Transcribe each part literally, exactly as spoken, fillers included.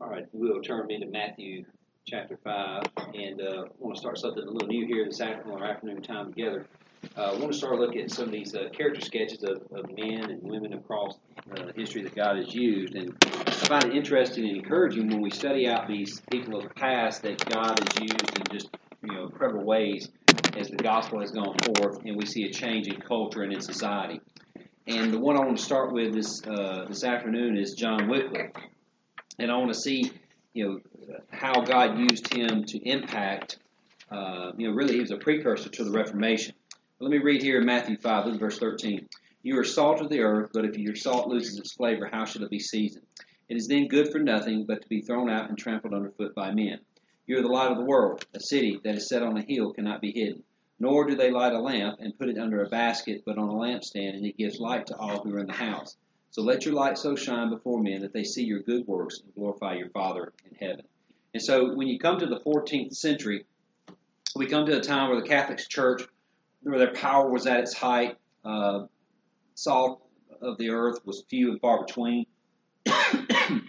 All right, we'll turn into Matthew chapter five, and uh, I want to start something a little new here this afternoon, our afternoon time together. Uh, I want to start looking at some of these uh, character sketches of, of men and women across uh, history that God has used, and I find it interesting and encouraging when we study out these people of the past that God has used in just you know incredible ways as the gospel has gone forth, and we see a change in culture and in society. And the one I want to start with this uh, this afternoon is John Wycliffe. And I want to see, you know, how God used him to impact, uh, you know, really he was a precursor to the Reformation. Let me read here in Matthew five, look at verse thirteen. You are salt of the earth, but if your salt loses its flavor, how shall it be seasoned? It is then good for nothing but to be thrown out and trampled underfoot by men. You are the light of the world. A city that is set on a hill cannot be hidden. Nor do they light a lamp and put it under a basket, but on a lampstand, and it gives light to all who are in the house. So let your light so shine before men that they see your good works and glorify your Father in heaven. And so when you come to the fourteenth century, we come to a time where the Catholic Church, where their power was at its height, uh, salt of the earth was few and far between. And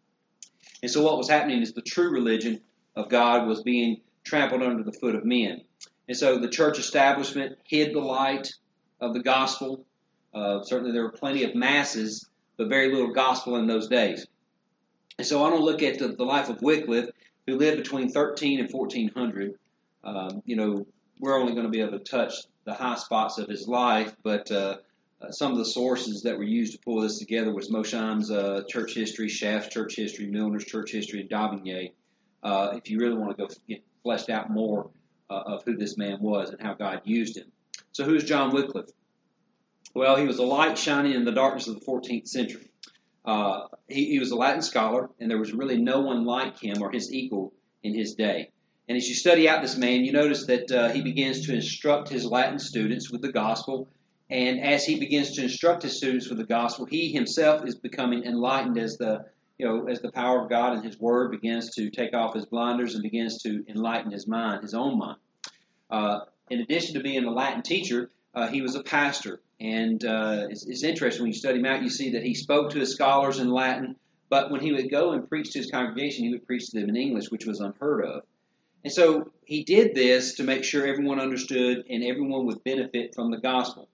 so what was happening is the true religion of God was being trampled under the foot of men. And so the church establishment hid the light of the gospel. Uh, certainly there were plenty of masses, but very little gospel in those days. And so I want to look at the, the life of Wycliffe, who lived between thirteen and fourteen hundred. Um, you know, we're only going to be able to touch the high spots of his life, but uh, uh, some of the sources that were used to pull this together was Mosheim's uh, church history, Schaff's church history, Milner's church history, and D'Aubigné. Uh, if you really want to go get fleshed out more uh, of who this man was and how God used him. So who's John Wycliffe? Well, he was a light shining in the darkness of the fourteenth century. Uh, he, he was a Latin scholar, and there was really no one like him or his equal in his day. And as you study out this man, you notice that uh, he begins to instruct his Latin students with the gospel. And as he begins to instruct his students with the gospel, he himself is becoming enlightened as the you know as the power of God and His Word begins to take off his blinders and begins to enlighten his mind, his own mind. Uh, in addition to being a Latin teacher, uh, he was a pastor. And uh, it's, it's interesting when you study him out, you see that he spoke to his scholars in Latin, but when he would go and preach to his congregation, he would preach to them in English, which was unheard of. And so he did this to make sure everyone understood and everyone would benefit from the gospel.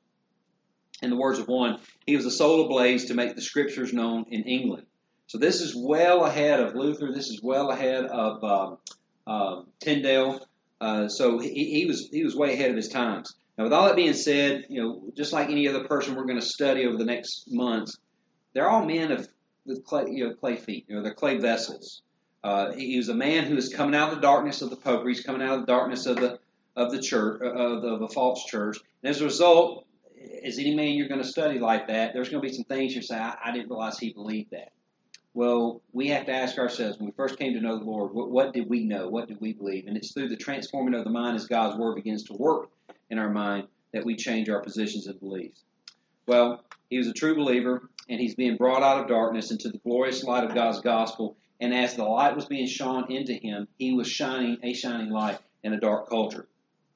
In the words of one, he was a soul ablaze to make the scriptures known in England. So this is well ahead of Luther. This is well ahead of um, uh, Tyndale. Uh, so he, he was he was way ahead of his times. Now, with all that being said, you know, just like any other person we're going to study over the next months, they're all men of with clay, you know, clay feet. You know, they're clay vessels. Uh, he was a man who is coming out of the darkness of the popery. He's coming out of the darkness of the of the church of, the, of a false church. And as a result, as any man you're going to study like that, there's going to be some things you say, I, I didn't realize he believed that. Well, we have to ask ourselves, when we first came to know the Lord, what, what did we know? What did we believe? And it's through the transforming of the mind as God's Word begins to work in our mind that we change our positions and beliefs. Well, he was a true believer, and he's being brought out of darkness into the glorious light of God's gospel. And as the light was being shone into him, he was shining a shining light in a dark culture.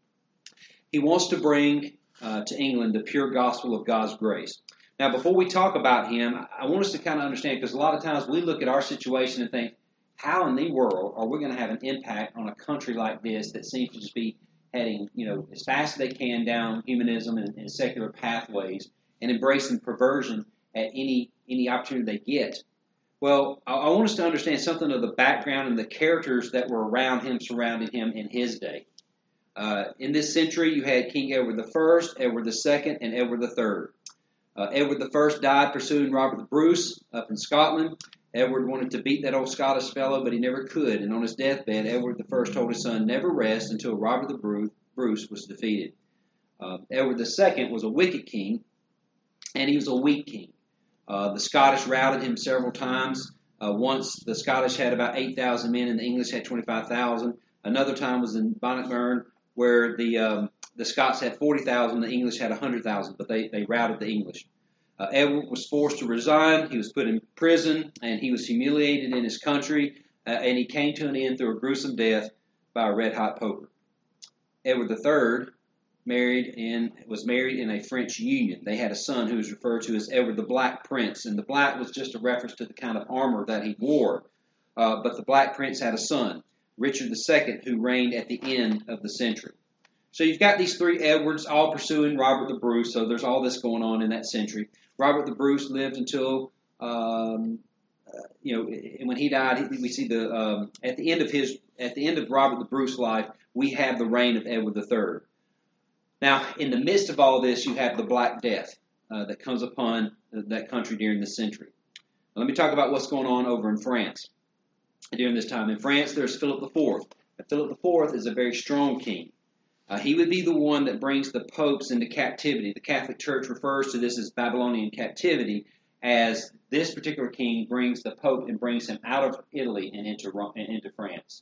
He wants to bring uh, to England the pure gospel of God's grace. Now, before we talk about him, I want us to kind of understand, because a lot of times we look at our situation and think, how in the world are we going to have an impact on a country like this that seems to just be heading, you know, as fast as they can down humanism and, and secular pathways and embracing perversion at any any opportunity they get? Well, I, I want us to understand something of the background and the characters that were around him, surrounding him in his day. Uh, in this century, you had King Edward the First, Edward the Second, and Edward the Third. Uh, Edward the First died pursuing Robert the Bruce up in Scotland. Edward wanted to beat that old Scottish fellow, but he never could. And on his deathbed, Edward the First told his son, never rest until Robert the Bruce was defeated. Uh, Edward the Second was a wicked king, and he was a weak king. Uh, the Scottish routed him several times. Uh, once the Scottish had about eight thousand men, and the English had twenty-five thousand. Another time was in Bannockburn, where the um, the Scots had forty thousand, the English had one hundred thousand, but they, they routed the English. Uh, Edward was forced to resign. He was put in prison, and he was humiliated in his country, uh, and he came to an end through a gruesome death by a red-hot poker. Edward the Third married in was married in a French union. They had a son who was referred to as Edward the Black Prince, and the black was just a reference to the kind of armor that he wore. uh, but the Black Prince had a son, Richard the Second, who reigned at the end of the century. So you've got these three Edwards all pursuing Robert the Bruce, so there's all this going on in that century. Robert the Bruce lived until, um, uh, you know, and when he died, we see the um, at the end of his at the end of Robert the Bruce's life, we have the reign of Edward the Third. Now, in the midst of all this, you have the Black Death uh, that comes upon that country during this century. Now, let me talk about what's going on over in France during this time. In France, there's Philip the Fourth. And Philip the Fourth is a very strong king. Uh, he would be the one that brings the popes into captivity. The Catholic Church refers to this as Babylonian captivity, as this particular king brings the pope and brings him out of Italy and into Rome, and into France.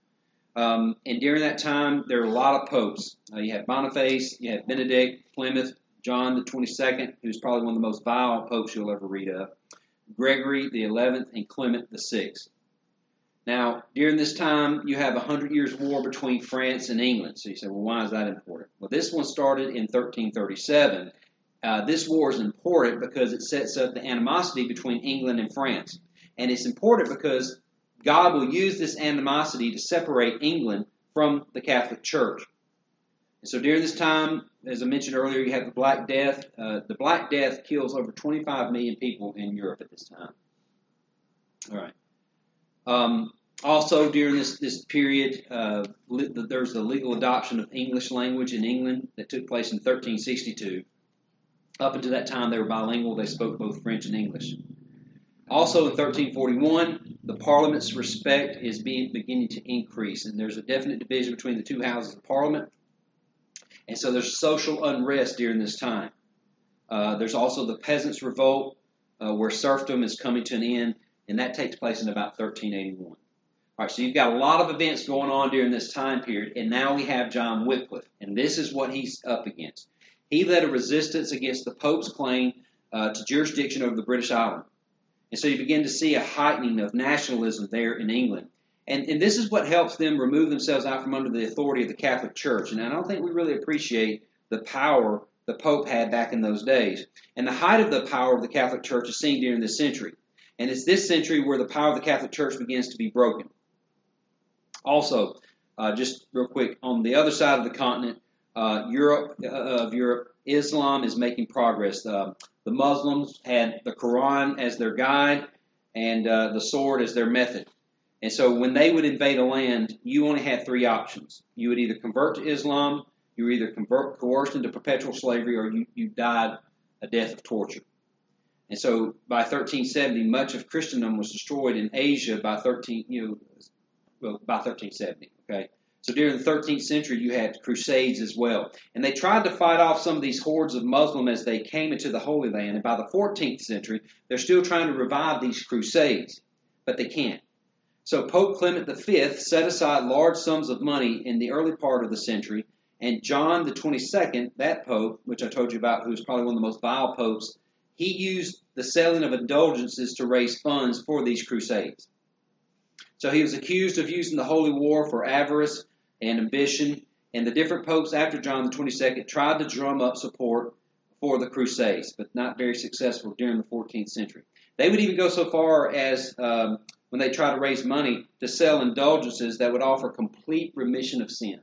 Um, and during that time, there are a lot of popes. Uh, you have Boniface, you have Benedict, Plymouth, John the twenty-second, who's probably one of the most vile popes you'll ever read of, Gregory the eleventh, and Clement the sixth. Now, during this time, you have a hundred years war between France and England. So you say, well, why is that important? Well, this one started in thirteen thirty-seven. Uh, this war is important because it sets up the animosity between England and France. And it's important because God will use this animosity to separate England from the Catholic Church. And so during this time, as I mentioned earlier, you have the Black Death. Uh, the Black Death kills over twenty-five million people in Europe at this time. All right. Um, also, during this, this period, uh, li- there's the legal adoption of English language in England that took place in thirteen sixty-two. Up until that time, they were bilingual. They spoke both French and English. Also, in thirteen forty-one, the Parliament's respect is being, beginning to increase, and there's a definite division between the two houses of Parliament. And so there's social unrest during this time. Uh, there's also the Peasants' Revolt, uh, where serfdom is coming to an end, and that takes place in about thirteen eighty-one. All right, so you've got a lot of events going on during this time period, and now we have John Wycliffe, and this is what he's up against. He led a resistance against the Pope's claim uh, to jurisdiction over the British island. And so you begin to see a heightening of nationalism there in England. And, and this is what helps them remove themselves out from under the authority of the Catholic Church. And I don't think we really appreciate the power the Pope had back in those days. And the height of the power of the Catholic Church is seen during this century. And it's this century where the power of the Catholic Church begins to be broken. Also, uh, just real quick, on the other side of the continent, uh, Europe, uh, of Europe, Islam is making progress. Uh, the Muslims had the Quran as their guide and uh, the sword as their method. And so when they would invade a land, you only had three options. You would either convert to Islam, you were either convert, coerced into perpetual slavery, or you, you died a death of torture. And so by thirteen seventy, much of Christendom was destroyed in Asia by thirteen, you know, well, by thirteen seventy. Okay, so during the thirteenth century, you had crusades as well, and they tried to fight off some of these hordes of Muslims as they came into the Holy Land. And by the fourteenth century, they're still trying to revive these crusades, but they can't. So Pope Clement the Fifth set aside large sums of money in the early part of the century, and John the twenty-second, that pope, which I told you about, who was probably one of the most vile popes, he used the selling of indulgences to raise funds for these crusades. So he was accused of using the holy war for avarice and ambition, and the different popes after John the twenty-second tried to drum up support for the crusades, but not very successful during the fourteenth century. They would even go so far as, um, when they try to raise money, to sell indulgences that would offer complete remission of sin.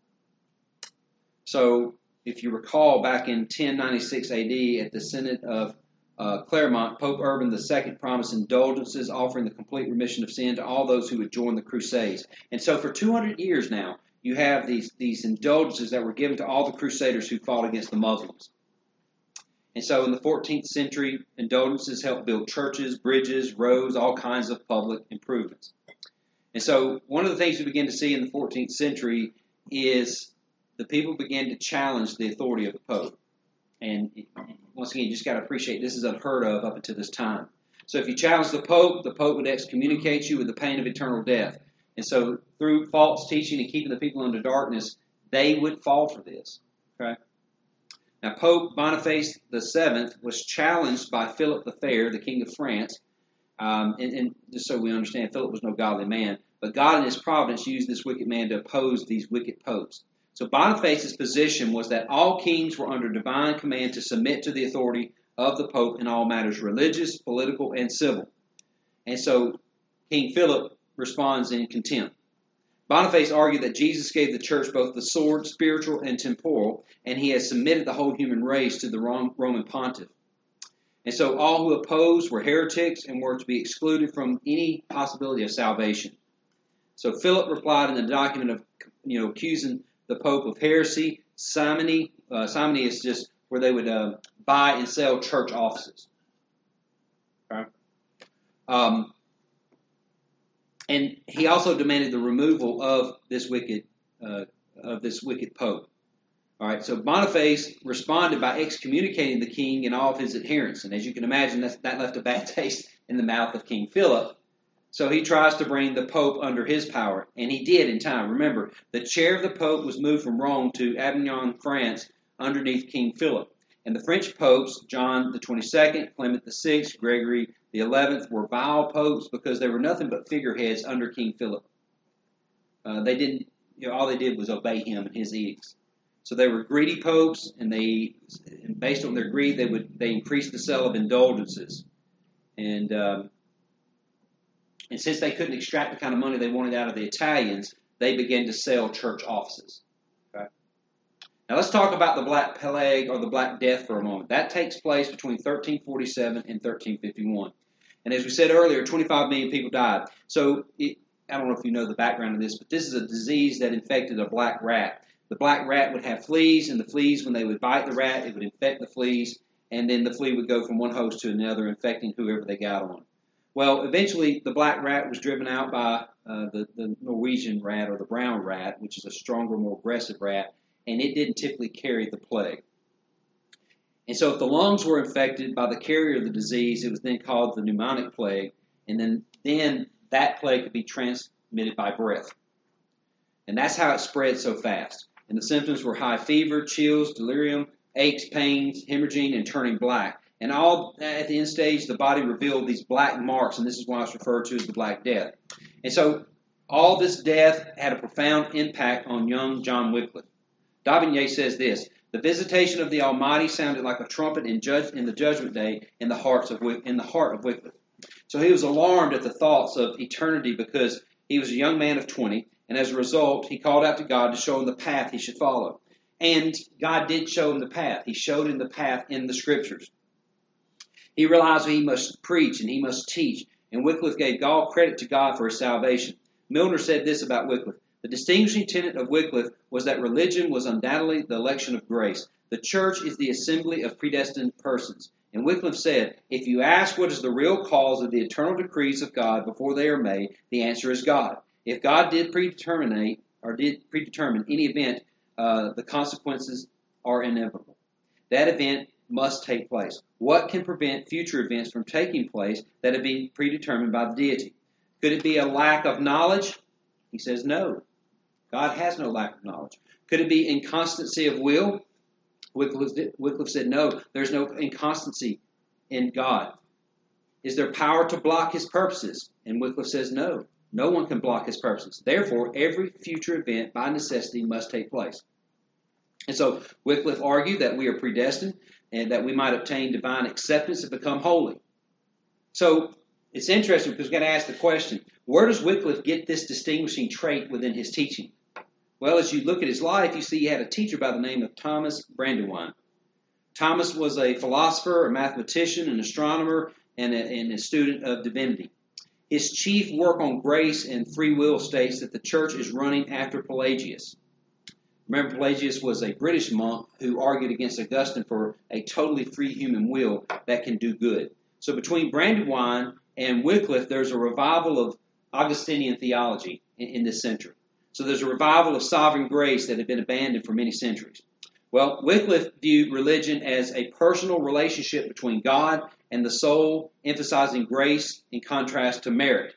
So if you recall, back in ten ninety-six A D at the Synod of Uh, Claremont, Pope Urban the Second promised indulgences offering the complete remission of sin to all those who would join the Crusades. And so for two hundred years now, you have these, these indulgences that were given to all the Crusaders who fought against the Muslims. And so in the fourteenth century, indulgences helped build churches, bridges, roads, all kinds of public improvements. And so one of the things we begin to see in the fourteenth century is the people began to challenge the authority of the Pope. And once again, you just got to appreciate this is unheard of up until this time. So if you challenge the Pope, the Pope would excommunicate you with the pain of eternal death. And so through false teaching and keeping the people under darkness, they would fall for this. Okay. Now, Pope Boniface the Seventh was challenged by Philip the Fair, the King of France. Um, and, and just so we understand, Philip was no godly man. But God in his providence used this wicked man to oppose these wicked popes. So Boniface's position was that all kings were under divine command to submit to the authority of the Pope in all matters religious, political, and civil. And so King Philip responds in contempt. Boniface argued that Jesus gave the church both the sword, spiritual and temporal, and he has submitted the whole human race to the Roman pontiff. And so all who opposed were heretics and were to be excluded from any possibility of salvation. So Philip replied in the document of, you know, accusing the Pope of heresy. Simony, uh, simony is just where they would uh, buy and sell church offices. Okay? Um, and he also demanded the removal of this wicked, uh, of this wicked Pope. All right, so Boniface responded by excommunicating the king and all of his adherents. And as you can imagine, that's, that left a bad taste in the mouth of King Philip. So he tries to bring the Pope under his power, and he did in time. Remember, the chair of the Pope was moved from Rome to Avignon, France, underneath King Philip. And the French popes, John the twenty-second, Clement the sixth, Gregory the eleventh, were vile popes because they were nothing but figureheads under King Philip. Uh, they didn't, you know, all they did was obey him and his edicts. So they were greedy popes, and they, and based on their greed, they would they increased the sale of indulgences, and um, and since they couldn't extract the kind of money they wanted out of the Italians, they began to sell church offices. Okay. Now let's talk about the Black Plague or the Black Death for a moment. That takes place between thirteen forty-seven and thirteen fifty-one, and as we said earlier, twenty-five million people died. So it, I don't know if you know the background of this, but this is a disease that infected a black rat. The black rat would have fleas, and the fleas, when they would bite the rat, it would infect the fleas, and then the flea would go from one host to another, infecting whoever they got on. Well, eventually, the black rat was driven out by uh, the, the Norwegian rat, or the brown rat, which is a stronger, more aggressive rat, and it didn't typically carry the plague. And so if the lungs were infected by the carrier of the disease, it was then called the pneumonic plague, and then, then that plague could be transmitted by breath. And that's how it spread so fast. And the symptoms were high fever, chills, delirium, aches, pains, hemorrhaging, and turning black. And all at the end stage, the body revealed these black marks, and this is why it's referred to as the Black Death. And so all this death had a profound impact on young John Wycliffe. D'Aubigné says this: the visitation of the Almighty sounded like a trumpet in, judge, in the judgment day in the, hearts of, in the heart of Wycliffe. So he was alarmed at the thoughts of eternity because he was a young man of twenty, and as a result, he called out to God to show him the path he should follow. And God did show him the path. He showed him the path in the Scriptures. He realized he must preach and he must teach, and Wycliffe gave all credit to God for his salvation. Milner said this about Wycliffe: the distinguishing tenet of Wycliffe was that religion was undoubtedly the election of grace. The church is the assembly of predestined persons. And Wycliffe said, if you ask what is the real cause of the eternal decrees of God before they are made, the answer is God. If God did predetermine or did predetermine any event, uh, the consequences are inevitable. That event must take place. What can prevent future events from taking place that have been predetermined by the deity? Could it be a lack of knowledge? He says no. God has no lack of knowledge. Could it be inconstancy of will? Wycliffe, Wycliffe said no. There's no inconstancy in God. Is there power to block his purposes? And Wycliffe says no. No one can block his purposes. Therefore, every future event by necessity must take place. And so Wycliffe argued that we are predestined and that we might obtain divine acceptance and become holy. So it's interesting because we've got to ask the question, where does Wycliffe get this distinguishing trait within his teaching? Well, as you look at his life, you see he had a teacher by the name of Thomas Brandywine. Thomas was a philosopher, a mathematician, an astronomer, and a, and a student of divinity. His chief work on grace and free will states that the church is running after Pelagius. Remember, Pelagius was a British monk who argued against Augustine for a totally free human will that can do good. So between Brandywine and Wycliffe, there's a revival of Augustinian theology in, in this century. So there's a revival of sovereign grace that had been abandoned for many centuries. Well, Wycliffe viewed religion as a personal relationship between God and the soul, emphasizing grace in contrast to merit.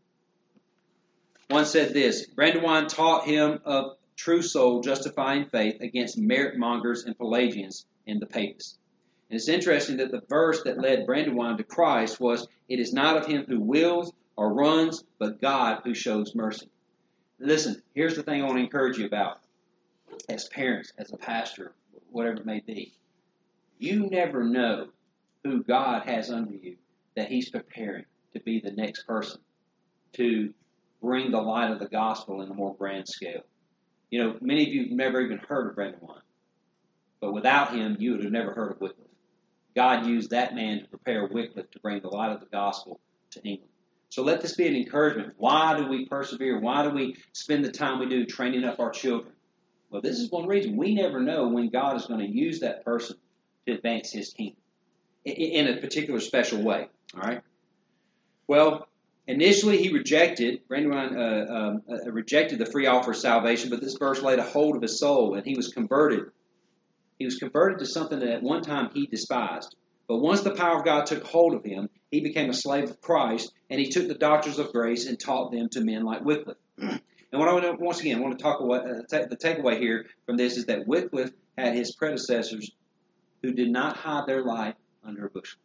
One said this: Brandywine taught him of true soul justifying faith against merit mongers and Pelagians and the papists. And it's interesting that the verse that led Brandywine to Christ was, "It is not of him who wills or runs, but God who shows mercy." Listen, here's the thing I want to encourage you about as parents, as a pastor, whatever it may be. You never know who God has under you that he's preparing to be the next person to bring the light of the gospel in a more grand scale. You know, many of you have never even heard of Brandywine, but without him, you would have never heard of Wycliffe. God used that man to prepare Wycliffe to bring the light of the gospel to England. So let this be an encouragement. Why do we persevere? Why do we spend the time we do training up our children? Well, this is one reason. We never know when God is going to use that person to advance his kingdom in a particular special way. All right? Well, initially he rejected, Brandywine uh, um, uh, rejected the free offer of salvation, but this verse laid a hold of his soul, and he was converted. He was converted to something that at one time he despised. But once the power of God took hold of him, he became a slave of Christ, and he took the doctrines of grace and taught them to men like Wycliffe. And what I want to, once again, I want to talk about, uh, t- the takeaway here from this is that Wycliffe had his predecessors who did not hide their light under a bushel.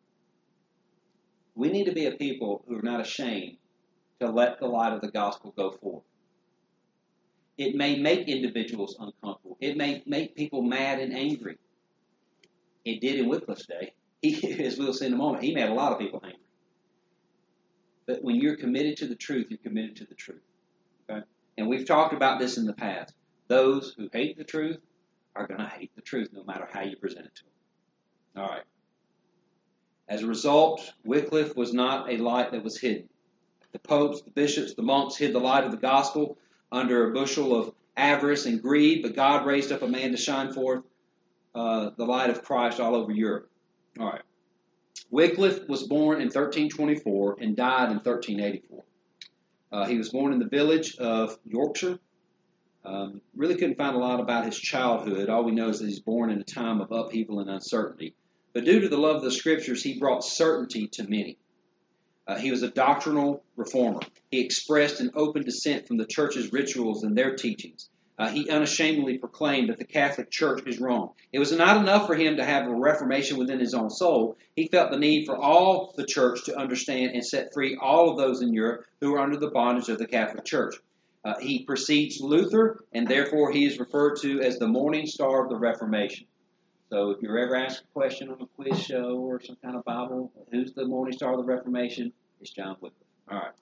We need to be a people who are not ashamed to let the light of the gospel go forth. It may make individuals uncomfortable. It may make people mad and angry. It did in Wycliffe's day. He, as we'll see in a moment, he made a lot of people angry. But when you're committed to the truth, you're committed to the truth. Okay? And we've talked about this in the past. Those who hate the truth are going to hate the truth no matter how you present it to them. All right. As a result, Wycliffe was not a light that was hidden. The popes, the bishops, the monks hid the light of the gospel under a bushel of avarice and greed, but God raised up a man to shine forth uh, the light of Christ all over Europe. All right. Wycliffe was born in thirteen twenty-four and died in thirteen eighty-four. Uh, he was born in the village of Yorkshire. Um, really couldn't find a lot about his childhood. All we know is that he's born in a time of upheaval and uncertainty. But due to the love of the Scriptures, he brought certainty to many. Uh, he was a doctrinal reformer. He expressed an open dissent from the church's rituals and their teachings. Uh, he unashamedly proclaimed that the Catholic Church is wrong. It was not enough for him to have a reformation within his own soul. He felt the need for all the church to understand and set free all of those in Europe who were under the bondage of the Catholic Church. Uh, he precedes Luther, and therefore he is referred to as the morning star of the Reformation. So if you're ever asked a question on a quiz show or some kind of Bible, who's the morning star of the Reformation? It's John Wycliffe. All right.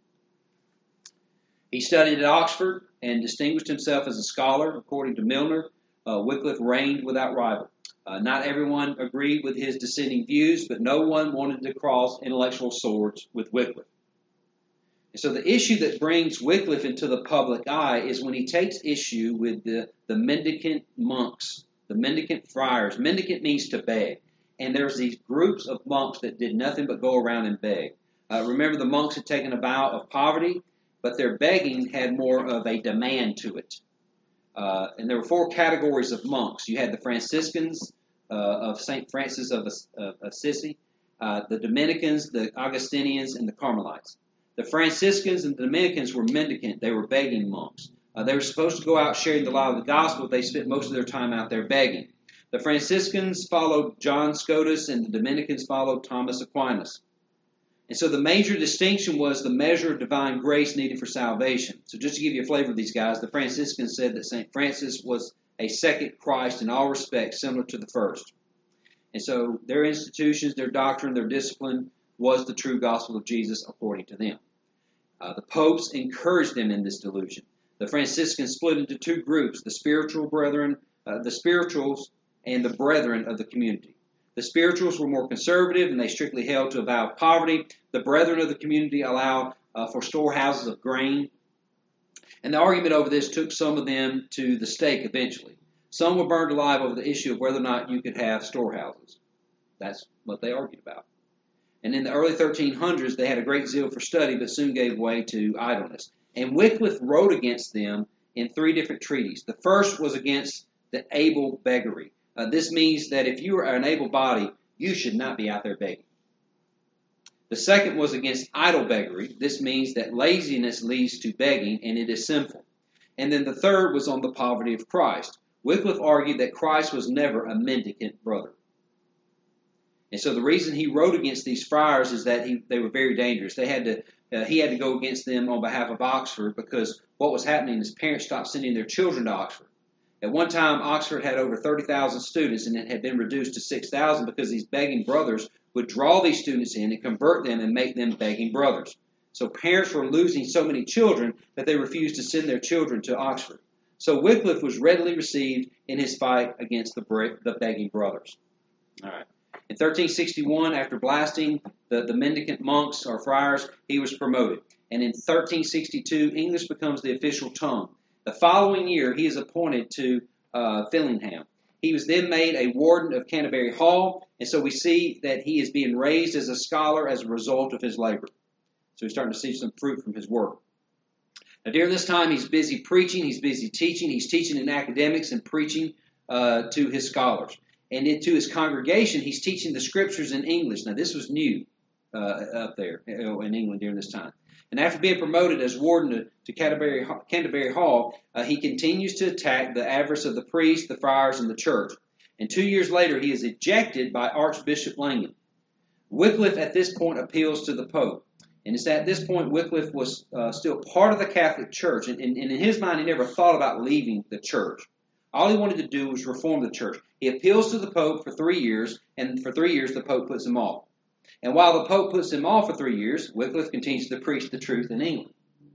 He studied at Oxford and distinguished himself as a scholar. According to Milner, uh, Wycliffe reigned without rival. Uh, not everyone agreed with his dissenting views, but no one wanted to cross intellectual swords with Wycliffe. And so the issue that brings Wycliffe into the public eye is when he takes issue with the, the mendicant monks, the mendicant friars. Mendicant means to beg. And there's these groups of monks that did nothing but go around and beg. Uh, remember, the monks had taken a vow of poverty, but their begging had more of a demand to it. Uh, and there were four categories of monks. You had the Franciscans uh, of Saint Francis of, of Assisi, uh, the Dominicans, the Augustinians, and the Carmelites. The Franciscans and the Dominicans were mendicant. They were begging monks. Uh, they were supposed to go out sharing the light of the gospel, but they spent most of their time out there begging. The Franciscans followed John Scotus, and the Dominicans followed Thomas Aquinas. And so the major distinction was the measure of divine grace needed for salvation. So just to give you a flavor of these guys, the Franciscans said that Saint Francis was a second Christ in all respects, similar to the first. And so their institutions, their doctrine, their discipline was the true gospel of Jesus according to them. Uh, the popes encouraged them in this delusion. The Franciscans split into two groups, the spiritual brethren, uh, the spirituals and the brethren of the community. The spirituals were more conservative, and they strictly held to a vow of poverty. The brethren of the community allowed uh, for storehouses of grain. And the argument over this took some of them to the stake eventually. Some were burned alive over the issue of whether or not you could have storehouses. That's what they argued about. And in the early thirteen hundreds, they had a great zeal for study, but soon gave way to idleness. And Wycliffe wrote against them in three different treatises. The first was against the able beggary. Uh, this means that if you are an able body, you should not be out there begging. The second was against idle beggary. This means that laziness leads to begging, and it is sinful. And then the third was on the poverty of Christ. Wycliffe argued that Christ was never a mendicant brother. And so the reason he wrote against these friars is that he, they were very dangerous. They had to, uh, he had to go against them on behalf of Oxford because what was happening is parents stopped sending their children to Oxford. At one time, Oxford had over thirty thousand students, and it had been reduced to six thousand because these begging brothers would draw these students in and convert them and make them begging brothers. So parents were losing so many children that they refused to send their children to Oxford. So Wycliffe was readily received in his fight against the, the begging brothers. All right. In thirteen sixty-one, after blasting the, the mendicant monks or friars, he was promoted. And in thirteen sixty-two, English becomes the official tongue. The following year, he is appointed to uh, Fillingham. He was then made a warden of Canterbury Hall, and so we see that he is being raised as a scholar as a result of his labor. So he's starting to see some fruit from his work. Now, during this time, he's busy preaching, he's busy teaching, he's teaching in academics and preaching uh, to his scholars. And then to his congregation, he's teaching the scriptures in English. Now, this was new uh, up there in England during this time. And after being promoted as warden to, to Canterbury, Canterbury Hall, uh, he continues to attack the avarice of the priests, the friars, and the church. And two years later, he is ejected by Archbishop Langham. Wycliffe at this point appeals to the Pope. And it's at this point Wycliffe was uh, still part of the Catholic Church. And, and, and in his mind, he never thought about leaving the church. All he wanted to do was reform the church. He appeals to the Pope for three years, and for three years the Pope puts him off. And while the Pope puts him off for three years, Wycliffe continues to preach the truth in England.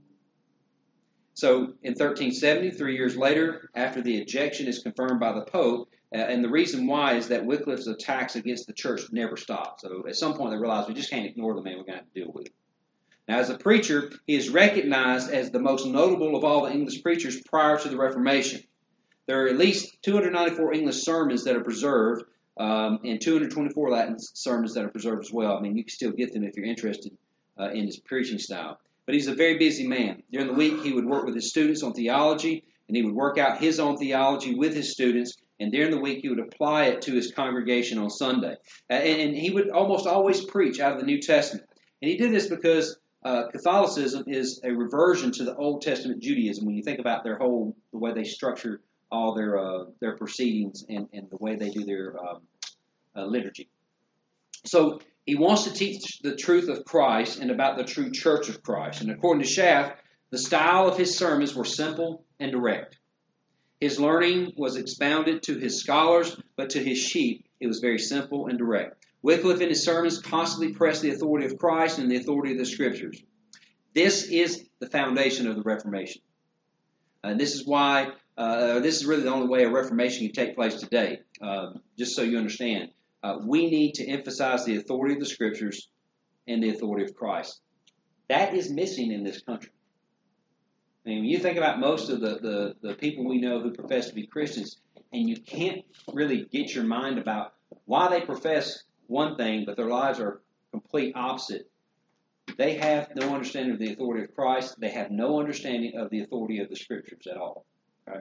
So in thirteen seventy, three years later, after the ejection is confirmed by the Pope, uh, and the reason why is that Wycliffe's attacks against the church never stopped. So at some point they realized we just can't ignore the man, we're going to have to deal with him. Now as a preacher, he is recognized as the most notable of all the English preachers prior to the Reformation. There are at least two hundred ninety-four English sermons that are preserved, um, and two hundred twenty-four Latin sermons that are preserved as well. I mean, you can still get them if you're interested uh, in his preaching style. But he's a very busy man. During the week, he would work with his students on theology, and he would work out his own theology with his students, and during the week, he would apply it to his congregation on Sunday. Uh, and, and he would almost always preach out of the New Testament. And he did this because uh, Catholicism is a reversion to the Old Testament Judaism. When you think about their whole, the way they structure all their uh, their proceedings and, and the way they do their um, uh, liturgy. So he wants to teach the truth of Christ and about the true church of Christ. And according to Schaff, the style of his sermons were simple and direct. His learning was expounded to his scholars, but to his sheep it was very simple and direct. Wycliffe in his sermons constantly pressed the authority of Christ and the authority of the Scriptures. This is the foundation of the Reformation. And this is why Uh, this is really the only way a reformation can take place today. Uh, just so you understand, uh, we need to emphasize the authority of the Scriptures and the authority of Christ. That is missing in this country. I mean, when you think about most of the, the, the people we know who profess to be Christians, and you can't really get your mind about why they profess one thing, but their lives are complete opposite. They have no understanding of the authority of Christ. They have no understanding of the authority of the Scriptures at all. Right.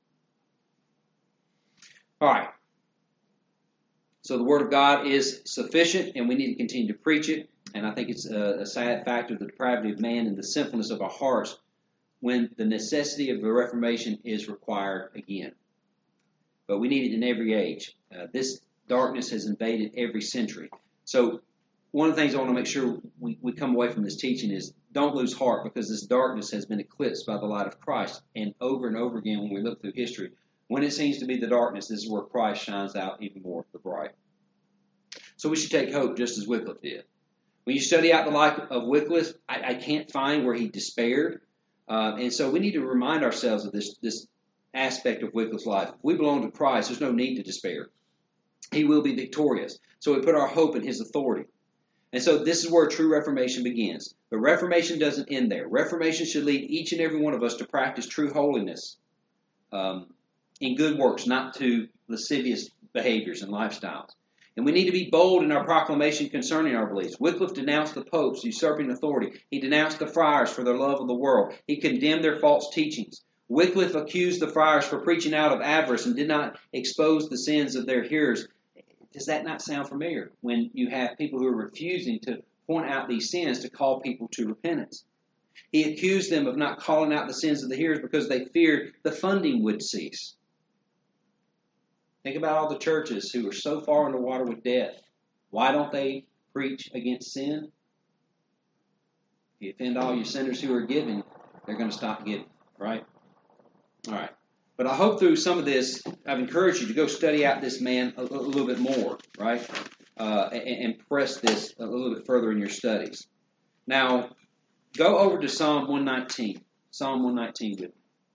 All right. So the Word of God is sufficient, and we need to continue to preach it. And I think it's a, a sad fact of the depravity of man and the sinfulness of our hearts when the necessity of the Reformation is required again. But we need it in every age. Uh, this darkness has invaded every century. So one of the things I want to make sure we, we come away from this teaching is don't lose heart, because this darkness has been eclipsed by the light of Christ. And over and over again, when we look through history, when it seems to be the darkness, this is where Christ shines out even more the bright. So we should take hope just as Wycliffe did. When you study out the life of Wycliffe, I, I can't find where he despaired. Uh, and so we need to remind ourselves of this, this aspect of Wycliffe's life. If we belong to Christ, there's no need to despair. He will be victorious. So we put our hope in his authority. And so this is where true Reformation begins. But Reformation doesn't end there. Reformation should lead each and every one of us to practice true holiness um, in good works, not to lascivious behaviors and lifestyles. And we need to be bold in our proclamation concerning our beliefs. Wycliffe denounced the popes usurping authority. He denounced the friars for their love of the world. He condemned their false teachings. Wycliffe accused the friars for preaching out of avarice and did not expose the sins of their hearers. Does that not sound familiar when you have people who are refusing to point out these sins to call people to repentance? He accused them of not calling out the sins of the hearers because they feared the funding would cease. Think about all the churches who are so far underwater with debt. Why don't they preach against sin? If you offend all your sinners who are giving, they're going to stop giving, right? All right. But I hope through some of this, I've encouraged you to go study out this man a, a little bit more, right? Uh, and, and press this a little bit further in your studies. Now, go over to Psalm one nineteen. Psalm one nineteen with me.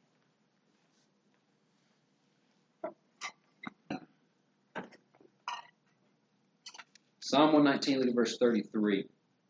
Psalm one nineteen, look at verse thirty-three.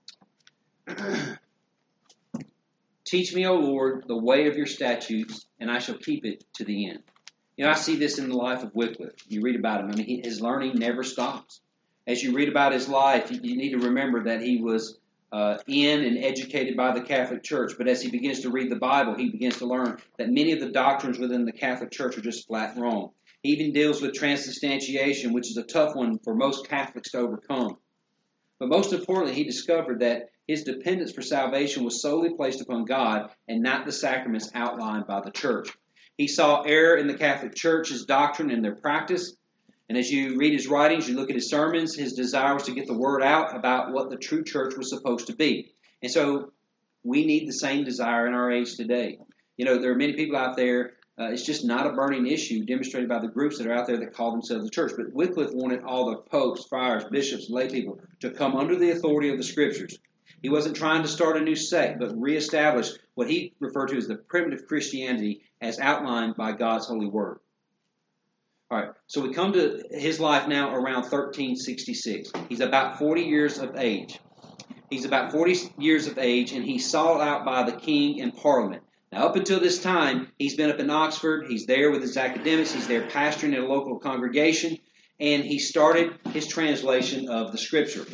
Teach me, O Lord, the way of your statutes, and I shall keep it to the end. You know, I see this in the life of Wycliffe. You read about him. I mean, he, his learning never stops. As you read about his life, you, you need to remember that he was uh, in and educated by the Catholic Church. But as he begins to read the Bible, he begins to learn that many of the doctrines within the Catholic Church are just flat wrong. He even deals with transubstantiation, which is a tough one for most Catholics to overcome. But most importantly, he discovered that his dependence for salvation was solely placed upon God and not the sacraments outlined by the Church. He saw error in the Catholic Church's doctrine and their practice. And as you read his writings, you look at his sermons, his desire was to get the word out about what the true church was supposed to be. And so we need the same desire in our age today. You know, there are many people out there, uh, it's just not a burning issue demonstrated by the groups that are out there that call themselves the church. But Wycliffe wanted all the popes, friars, bishops, lay people to come under the authority of the Scriptures. He wasn't trying to start a new sect, but reestablish what he referred to as the primitive Christianity as outlined by God's holy word. All right, so we come to his life now around thirteen sixty-six. He's about forty years of age. He's about forty years of age, and he's sought out by the king and parliament. Now, up until this time, he's been up in Oxford. He's there with his academics. He's there pastoring in a local congregation, and he started his translation of the Scripture.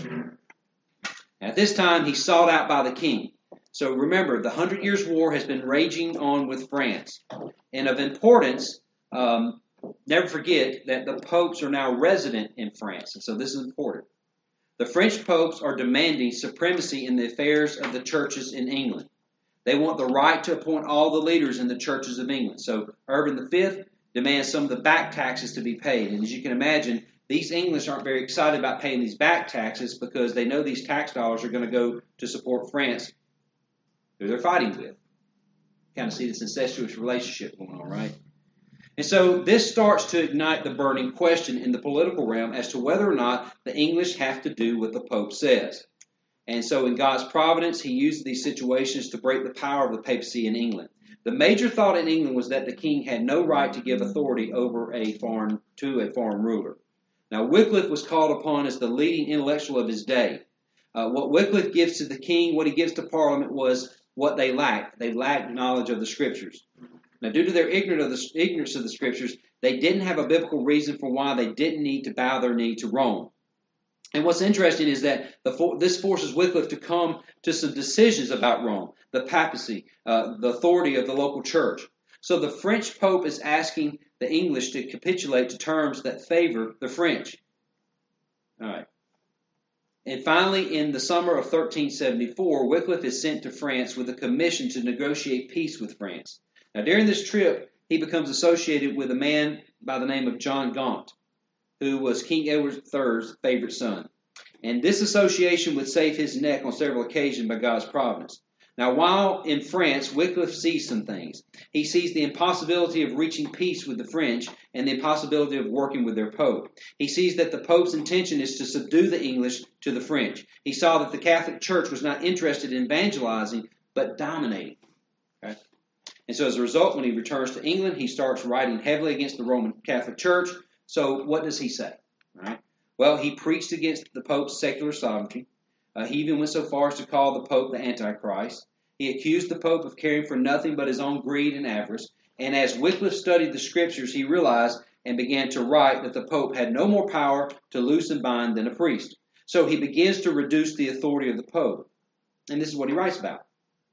At this time, he's sought out by the king. So remember, the Hundred Years' War has been raging on with France. And of importance, um, never forget that the popes are now resident in France. And so this is important. The French popes are demanding supremacy in the affairs of the churches in England. They want the right to appoint all the leaders in the churches of England. So Urban the Fifth demands some of the back taxes to be paid. And as you can imagine, these English aren't very excited about paying these back taxes because they know these tax dollars are going to go to support France, who they're fighting with. Kind of see this incestuous relationship going on, right? And so this starts to ignite the burning question in the political realm as to whether or not the English have to do what the Pope says. And so in God's providence, he used these situations to break the power of the papacy in England. The major thought in England was that the king had no right to give authority over a foreign to a foreign ruler. Now, Wycliffe was called upon as the leading intellectual of his day. Uh, what Wycliffe gives to the king, what he gives to Parliament, was what they lacked. They lacked knowledge of the Scriptures. Now, due to their ignorance of the, ignorance of the Scriptures, they didn't have a biblical reason for why they didn't need to bow their knee to Rome. And what's interesting is that the, this forces Wycliffe to come to some decisions about Rome, the papacy, uh, the authority of the local church. So the French Pope is asking the English to capitulate to terms that favor the French. All right. And finally, in the summer of thirteen seventy-four, Wycliffe is sent to France with a commission to negotiate peace with France. Now, during this trip, he becomes associated with a man by the name of John Gaunt, who was King Edward the Third's favorite son. And this association would save his neck on several occasions by God's providence. Now, while in France, Wycliffe sees some things. He sees the impossibility of reaching peace with the French and the impossibility of working with their Pope. He sees that the Pope's intention is to subdue the English to the French. He saw that the Catholic Church was not interested in evangelizing, but dominating. Okay? And so as a result, when he returns to England, he starts writing heavily against the Roman Catholic Church. So what does he say? All right. Well, he preached against the Pope's secular sovereignty. Uh, he even went so far as to call the Pope the Antichrist. He accused the Pope of caring for nothing but his own greed and avarice. And as Wycliffe studied the Scriptures, he realized and began to write that the Pope had no more power to loose and bind than a priest. So he begins to reduce the authority of the Pope. And this is what he writes about.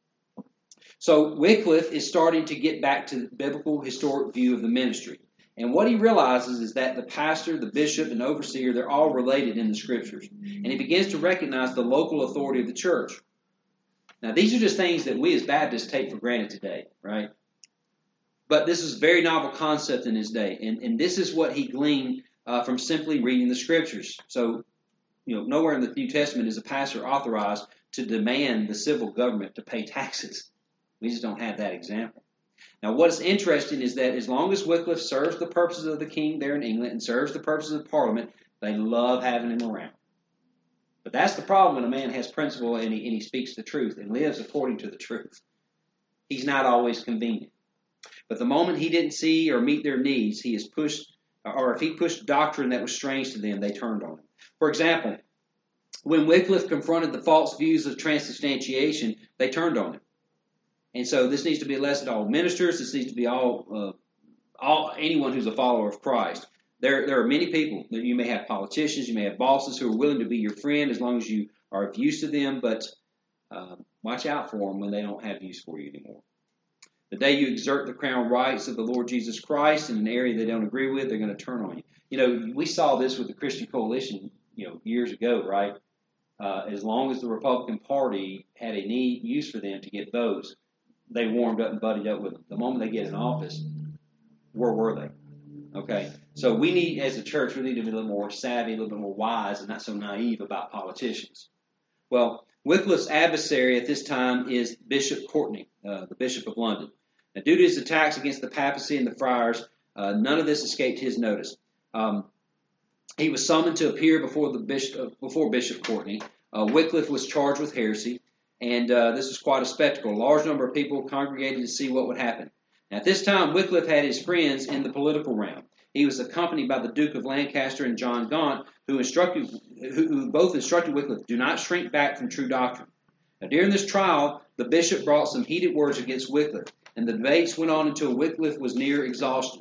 So Wycliffe is starting to get back to the biblical historic view of the ministry. And what he realizes is that the pastor, the bishop, and overseer, they're all related in the Scriptures. And he begins to recognize the local authority of the church. Now, these are just things that we as Baptists take for granted today, right? But this is a very novel concept in his day. And, and this is what he gleaned uh, from simply reading the Scriptures. So, you know, nowhere in the New Testament is a pastor authorized to demand the civil government to pay taxes. We just don't have that example. Now, what is interesting is that as long as Wycliffe serves the purposes of the king there in England and serves the purposes of Parliament, they love having him around. But that's the problem when a man has principle and he, and he speaks the truth and lives according to the truth. He's not always convenient. But the moment he didn't see or meet their needs, he is pushed, or if he pushed doctrine that was strange to them, they turned on him. For example, when Wycliffe confronted the false views of transubstantiation, they turned on him. And so this needs to be a lesson to all ministers. This needs to be all, uh, all anyone who's a follower of Christ. There, there are many people that you may have politicians, you may have bosses who are willing to be your friend as long as you are of use to them, but uh, watch out for them when they don't have use for you anymore. The day you exert the crown rights of the Lord Jesus Christ in an area they don't agree with, they're going to turn on you. You know, we saw this with the Christian Coalition, you know, years ago, right? Uh, as long as the Republican Party had a need, use for them to get votes, they warmed up and buddied up with them. The moment they get in office, where were they? Okay, so we need, as a church, we need to be a little more savvy, a little bit more wise, and not so naive about politicians. Well, Wycliffe's adversary at this time is Bishop Courtenay, uh, the Bishop of London. Now, due to his attacks against the papacy and the friars, uh, none of this escaped his notice. Um, he was summoned to appear before the bishop, uh, before Bishop Courtenay. Uh, Wycliffe was charged with heresy, and uh, this was quite a spectacle. A large number of people congregated to see what would happen. Now, at this time, Wycliffe had his friends in the political realm. He was accompanied by the Duke of Lancaster and John Gaunt, who instructed, who, who both instructed Wycliffe, do not shrink back from true doctrine. Now, during this trial, the bishop brought some heated words against Wycliffe, and the debates went on until Wycliffe was near exhaustion.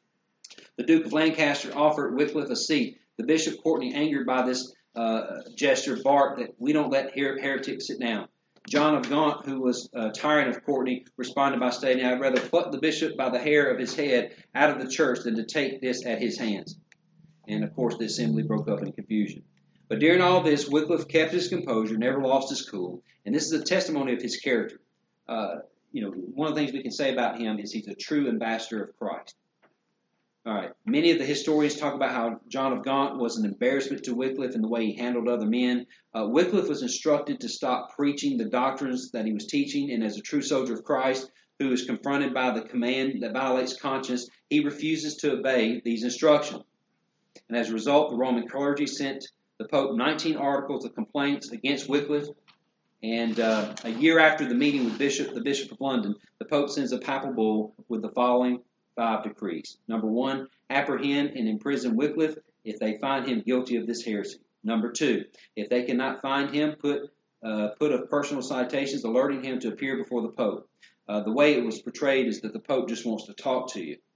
The Duke of Lancaster offered Wycliffe a seat. The Bishop Courtenay, angered by this uh, gesture, barked that we don't let her- heretics sit down. John of Gaunt, who was uh, tyrant of Courtenay, responded by stating, I'd rather pluck the bishop by the hair of his head out of the church than to take this at his hands. And, of course, the assembly broke up in confusion. But during all this, Wycliffe kept his composure, never lost his cool, and this is a testimony of his character. Uh, you know, one of the things we can say about him is he's a true ambassador of Christ. All right. Many of the historians talk about how John of Gaunt was an embarrassment to Wycliffe in the way he handled other men. Uh, Wycliffe was instructed to stop preaching the doctrines that he was teaching, and as a true soldier of Christ who is confronted by the command that violates conscience, he refuses to obey these instructions. And as a result, the Roman clergy sent the Pope nineteen articles of complaints against Wycliffe. And uh, a year after the meeting with Bishop, the Bishop of London, the Pope sends a papal bull with the following five decrees. Number one, apprehend and imprison Wycliffe if they find him guilty of this heresy. Number two, if they cannot find him, put uh, put of personal citations alerting him to appear before the Pope. Uh, the way it was portrayed is that the Pope just wants to talk to you.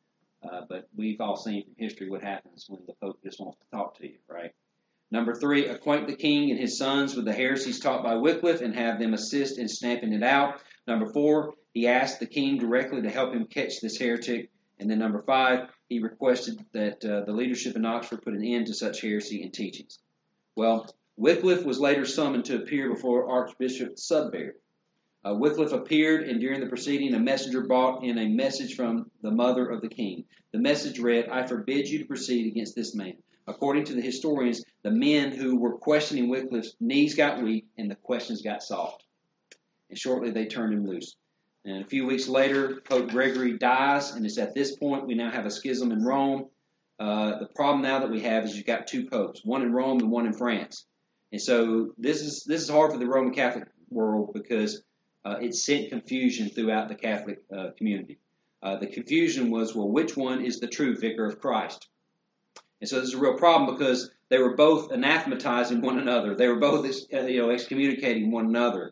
Uh, but we've all seen from history what happens when the Pope just wants to talk to you, right? Number three, acquaint the king and his sons with the heresies taught by Wycliffe and have them assist in stamping it out. Number four, he asked the king directly to help him catch this heretic. And then number five, he requested that uh, the leadership in Oxford put an end to such heresy and teachings. Well, Wycliffe was later summoned to appear before Archbishop Sudbury. Uh, Wycliffe appeared, and during the proceeding, a messenger brought in a message from the mother of the king. The message read, I forbid you to proceed against this man. According to the historians, the men who were questioning Wycliffe's knees got weak and the questions got soft. And shortly they turned him loose. And a few weeks later, Pope Gregory dies, and it's at this point we now have a schism in Rome. Uh, the problem now that we have is you've got two popes, one in Rome and one in France. And so this is this is hard for the Roman Catholic world because uh, it sent confusion throughout the Catholic uh, community. Uh, the confusion was, well, which one is the true vicar of Christ? And so this is a real problem because they were both anathematizing one another. They were both, you know, excommunicating one another.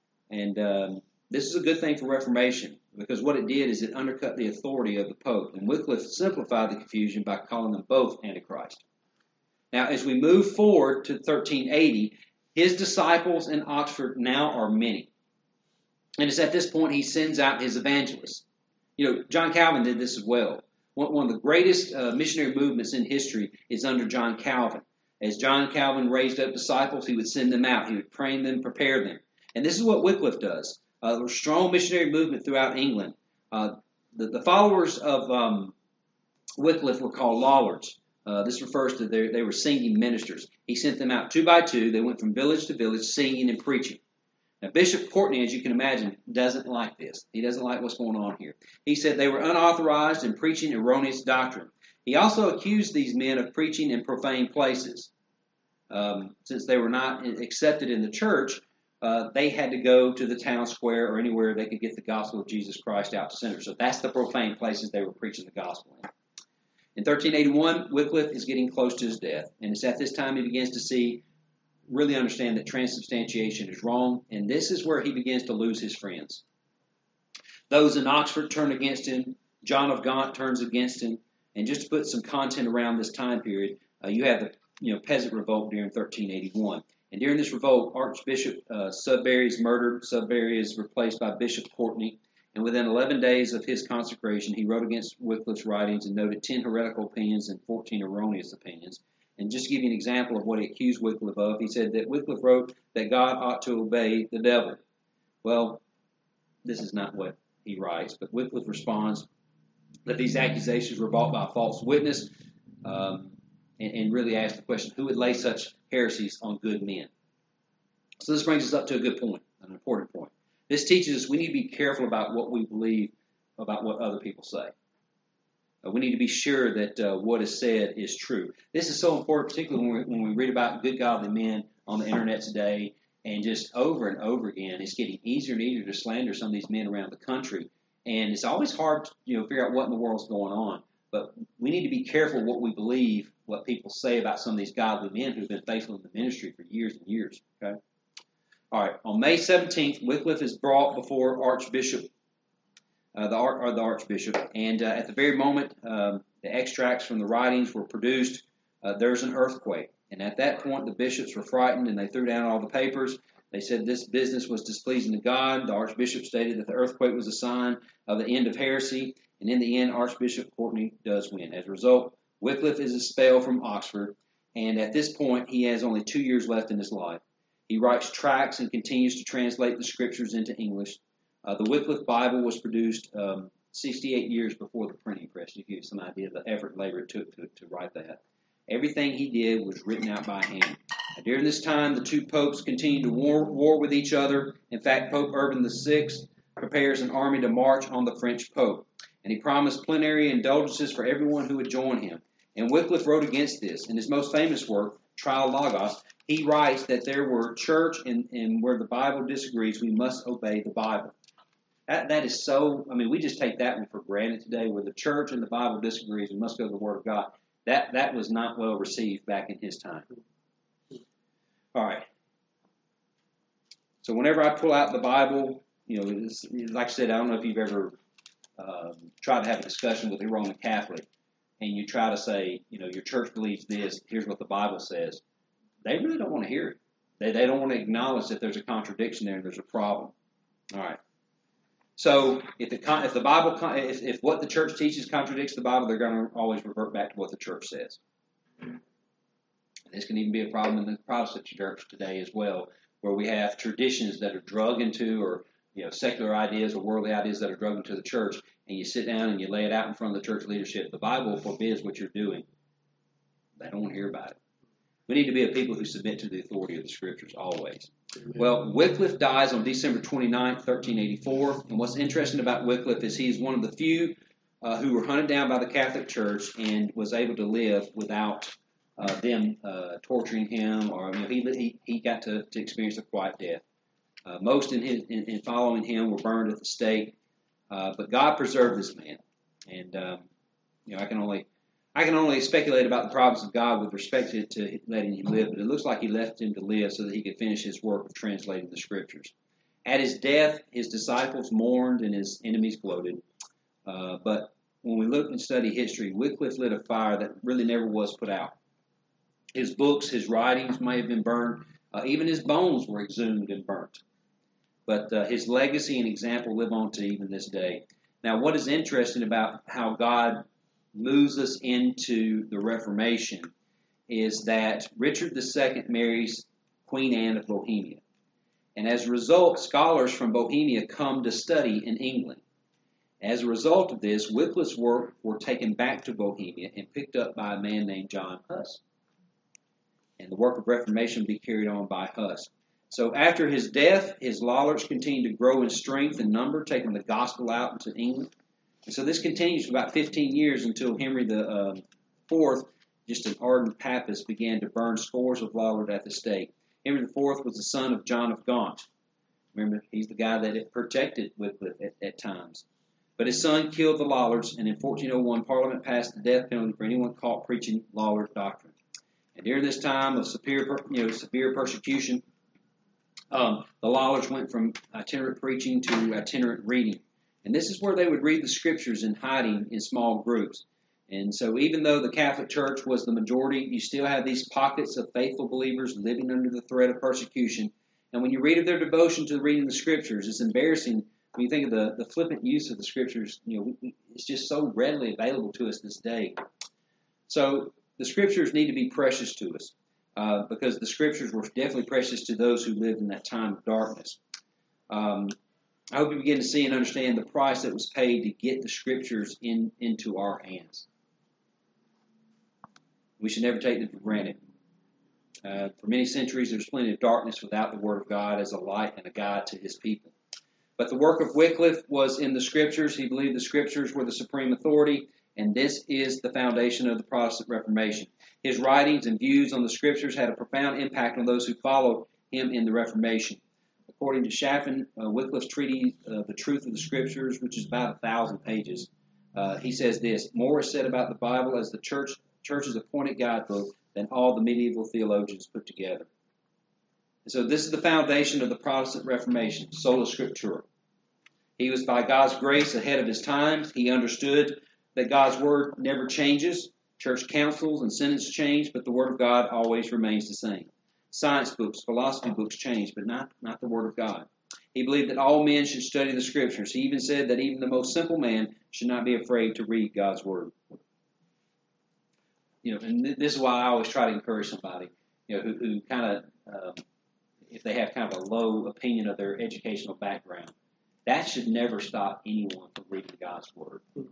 And um, this is a good thing for Reformation because what it did is it undercut the authority of the Pope. And Wycliffe simplified the confusion by calling them both Antichrist. Now, as we move forward to thirteen eighty, his disciples in Oxford now are many. And it's at this point he sends out his evangelists. You know, John Calvin did this as well. One of the greatest uh, missionary movements in history is under John Calvin. As John Calvin raised up disciples, he would send them out. He would train them, prepare them. And this is what Wycliffe does. Uh, there was a strong missionary movement throughout England. Uh, the, the followers of um, Wycliffe were called Lollards. Uh, this refers to their, they were singing ministers. He sent them out two by two. They went from village to village singing and preaching. Now, Bishop Courtenay, as you can imagine, doesn't like this. He doesn't like what's going on here. He said they were unauthorized in preaching erroneous doctrine. He also accused these men of preaching in profane places. um, since they were not accepted in the church, uh, they had to go to the town square or anywhere they could get the gospel of Jesus Christ out to sinners. So that's the profane places they were preaching the gospel in. In thirteen eighty-one, Wycliffe is getting close to his death, and it's at this time he begins to see, really understand that transubstantiation is wrong, and this is where he begins to lose his friends. Those in Oxford turn against him. John of Gaunt turns against him. And just to put some content around this time period, uh, you have the you know peasant revolt during thirteen eighty-one. And during this revolt, Archbishop uh, Sudbury is murdered. Sudbury is replaced by Bishop Courtney. And within eleven days of his consecration, he wrote against Wycliffe's writings and noted ten heretical opinions and fourteen erroneous opinions. And just to give you an example of what he accused Wycliffe of, he said that Wycliffe wrote that God ought to obey the devil. Well, this is not what he writes, but Wycliffe responds that these accusations were brought by a false witness, um, and, and really asks the question, who would lay such heresies on good men? So this brings us up to a good point, an important point. This teaches us we need to be careful about what we believe about what other people say. Uh, we need to be sure that uh, what is said is true. This is so important, particularly when we, when we read about good godly men on the internet today, and just over and over again, it's getting easier and easier to slander some of these men around the country. And it's always hard to you know, figure out what in the world's going on. But we need to be careful what we believe, what people say about some of these godly men who've been faithful in the ministry for years and years. Okay. All right. On May seventeenth, Wycliffe is brought before Archbishop, uh, the, or the Archbishop, and uh, at the very moment um, the extracts from the writings were produced, uh, there's an earthquake. And at that point, the bishops were frightened and they threw down all the papers. They said this business was displeasing to God. The Archbishop stated that the earthquake was a sign of the end of heresy. And in the end, Archbishop Courtney does win. As a result, Wycliffe is expelled from Oxford. And at this point, he has only two years left in his life. He writes tracts and continues to translate the scriptures into English. Uh, the Wycliffe Bible was produced um, sixty-eight years before the printing press, to give you some idea of the effort and labor it took to, to write that. Everything he did was written out by hand. Now, during this time, the two popes continued to war, war with each other. In fact, Pope Urban the Sixth prepares an army to march on the French Pope. And he promised plenary indulgences for everyone who would join him. And Wycliffe wrote against this. In his most famous work, Trial Logos, he writes that there were church and, and where the Bible disagrees, we must obey the Bible. That, that is so, I mean, we just take that one for granted today. Where the church and the Bible disagrees, we must go to the Word of God. That that was not well received back in his time. All right. So whenever I pull out the Bible, you know, it's, like I said, I don't know if you've ever um, tried to have a discussion with a Roman Catholic, and you try to say, you know, your church believes this, here's what the Bible says. They really don't want to hear it. They they don't want to acknowledge that there's a contradiction there and there's a problem. All right. So if the if the Bible if, if what the church teaches contradicts the Bible, they're going to always revert back to what the church says. And this can even be a problem in the Protestant church today as well, where we have traditions that are drugged into, or you know, secular ideas or worldly ideas that are drugged into the church, and you sit down and you lay it out in front of the church leadership. The Bible forbids what you're doing. They don't want to hear about it. We need to be a people who submit to the authority of the Scriptures always. Amen. Well, Wycliffe dies on December twenty-ninth, thirteen eighty-four. And what's interesting about Wycliffe is he's one of the few uh, who were hunted down by the Catholic Church and was able to live without uh, them uh, torturing him, or you know, he, he he got to, to experience a quiet death. Uh, most in, his, in, in following him were burned at the stake, uh, but God preserved this man. And um, you know, I can only I can only speculate about the providence of God with respect to, to letting him live, but it looks like he left him to live so that he could finish his work of translating the Scriptures. At his death, his disciples mourned and his enemies gloated. Uh, but when we look and study history, Wycliffe lit a fire that really never was put out. His books, his writings may have been burned. Uh, even his bones were exhumed and burnt. But uh, his legacy and example live on to even this day. Now, what is interesting about how God moves us into the Reformation is that Richard the Second marries Queen Anne of Bohemia. And as a result, scholars from Bohemia come to study in England. As a result of this, Wycliffe's work were taken back to Bohemia and picked up by a man named John Huss. And the work of Reformation be carried on by Huss. So after his death, his lawyers continued to grow in strength and number, taking the gospel out into England. And so this continues for about fifteen years until Henry the uh, Fourth just an ardent papist, began to burn scores of Lollards at the stake. Henry the Fourth was the son of John of Gaunt. Remember, he's the guy that had protected Wycliffe at, at times. But his son killed the Lollards, and in fourteen oh one, Parliament passed the death penalty for anyone caught preaching Lollard doctrine. And during this time of severe, you know, severe persecution, um, the Lollards went from itinerant preaching to itinerant reading. And this is where they would read the scriptures in hiding in small groups. And so even though the Catholic Church was the majority, you still have these pockets of faithful believers living under the threat of persecution. And when you read of their devotion to reading the scriptures, it's embarrassing when you think of the, the flippant use of the scriptures. You know, we, we, it's just so readily available to us this day. So the scriptures need to be precious to us uh, because the scriptures were definitely precious to those who lived in that time of darkness. Um, I hope you begin to see and understand the price that was paid to get the scriptures in into our hands. We should never take them for granted. Uh, for many centuries, there was plenty of darkness without the Word of God as a light and a guide to His people. But the work of Wycliffe was in the Scriptures. He believed the Scriptures were the supreme authority, and this is the foundation of the Protestant Reformation. His writings and views on the Scriptures had a profound impact on those who followed him in the Reformation. According to Chaffin, uh, Wycliffe's treatise, uh, The Truth of the Scriptures, which is about a thousand pages, uh, he says this: more is said about the Bible as the church church's appointed guidebook than all the medieval theologians put together. And so this is the foundation of the Protestant Reformation, sola scriptura. He was, by God's grace, ahead of his times. He understood that God's Word never changes. Church councils and synods change, but the Word of God always remains the same. Science books, philosophy books change, but not, not the Word of God. He believed that all men should study the Scriptures. He even said that even the most simple man should not be afraid to read God's Word. You know, and this is why I always try to encourage somebody, you know, who, who kind of, um, if they have kind of a low opinion of their educational background, that should never stop anyone from reading God's Word. Mm-hmm.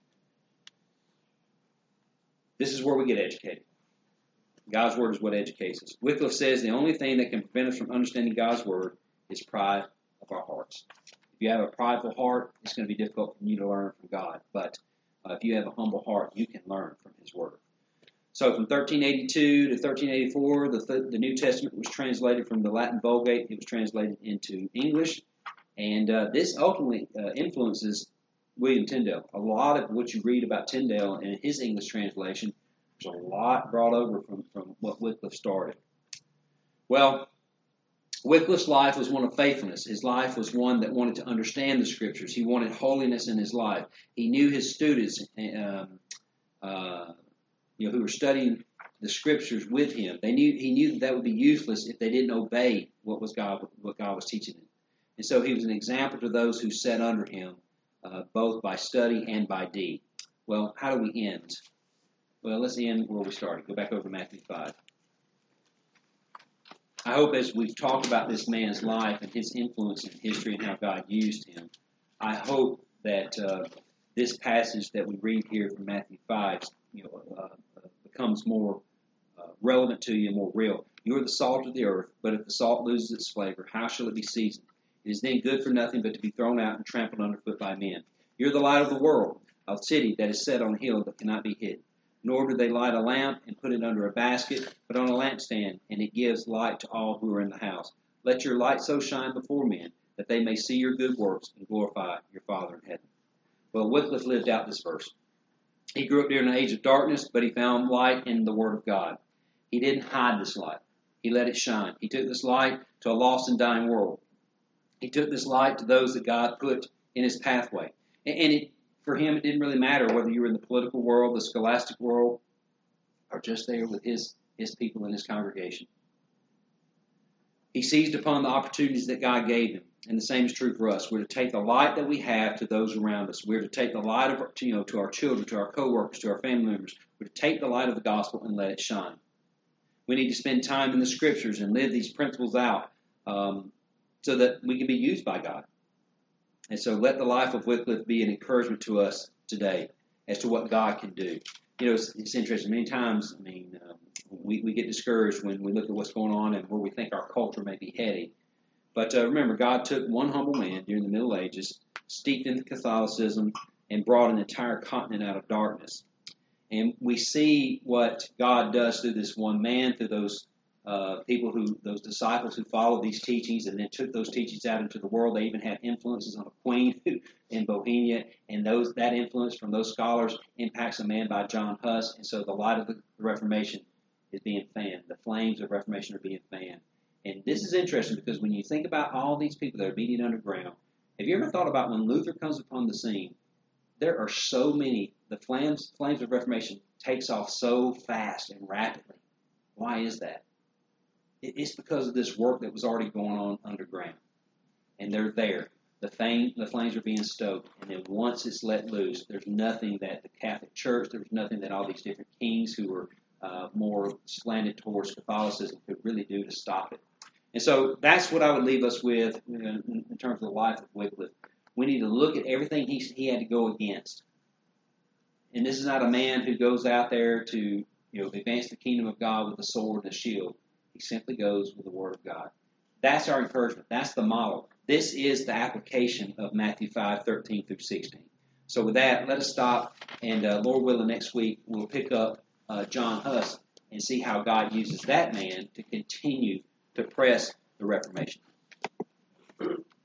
This is where we get educated. God's Word is what educates us. Wycliffe says the only thing that can prevent us from understanding God's Word is pride of our hearts. If you have a prideful heart, it's going to be difficult for you to learn from God. But uh, if you have a humble heart, you can learn from His Word. So from thirteen eighty-two to thirteen eighty-four, the, the New Testament was translated from the Latin Vulgate. It was translated into English. And uh, this ultimately uh, influences William Tyndale. A lot of what you read about Tyndale in his English translation, there's a lot brought over from, from what Wycliffe started. Well, Wycliffe's life was one of faithfulness. His life was one that wanted to understand the Scriptures. He wanted holiness in his life. He knew his students um, uh, you know, who were studying the Scriptures with him. They knew he knew that, that would be useless if they didn't obey what was God what God was teaching them. And so he was an example to those who sat under him, uh, both by study and by deed. Well, how do we end? Well, let's end where we started. Go back over to Matthew five. I hope as we've talked about this man's life and his influence in history and how God used him, I hope that uh, this passage that we read here from Matthew five, you know, uh, uh, becomes more uh, relevant to you and more real. You are the salt of the earth, but if the salt loses its flavor, how shall it be seasoned? It is then good for nothing but to be thrown out and trampled underfoot by men. You are the light of the world, a city that is set on a hill that cannot be hidden. Nor do they light a lamp and put it under a basket, but on a lampstand, and it gives light to all who are in the house. Let your light so shine before men that they may see your good works and glorify your Father in heaven. Well, Wycliffe lived out this verse. He grew up during an age of darkness, but he found light in the Word of God. He didn't hide this light. He let it shine. He took this light to a lost and dying world. He took this light to those that God put in his pathway. And it, for him, it didn't really matter whether you were in the political world, the scholastic world, or just there with his, his people in his congregation. He seized upon the opportunities that God gave him. And the same is true for us. We're to take the light that we have to those around us. We're to take the light of our, you know, to our children, to our co-workers, to our family members. We're to take the light of the gospel and let it shine. We need to spend time in the Scriptures and live these principles out um, so that we can be used by God. And so let the life of Wycliffe be an encouragement to us today as to what God can do. You know, it's, it's interesting. Many times, I mean, um, we, we get discouraged when we look at what's going on and where we think our culture may be heading. But uh, remember, God took one humble man during the Middle Ages, steeped in Catholicism, and brought an entire continent out of darkness. And we see what God does through this one man, through those uh, people who, those disciples who followed these teachings and then took those teachings out into the world. They even had influences on a queen in Bohemia, and those that influence from those scholars impacts a man by John Huss. And so the light of the Reformation is being fanned. The flames of Reformation are being fanned. And this is interesting because when you think about all these people that are meeting underground, have you ever thought about when Luther comes upon the scene, there are so many, the flames, flames of Reformation takes off so fast and rapidly. Why is that? It's because of this work that was already going on underground. And they're there. The, fame, the flames are being stoked. And then once it's let loose, there's nothing that the Catholic Church, there's nothing that all these different kings who were uh, more slanted towards Catholicism could really do to stop it. And so that's what I would leave us with you know, in, in terms of the life of Wycliffe. We need to look at everything he, he had to go against. And this is not a man who goes out there to you know advance the kingdom of God with a sword and a shield. He simply goes with the Word of God. That's our encouragement. That's the model. This is the application of Matthew five, thirteen through sixteen. So with that, let us stop, and uh, Lord willing, next week we'll pick up uh, John Huss and see how God uses that man to continue to press the Reformation.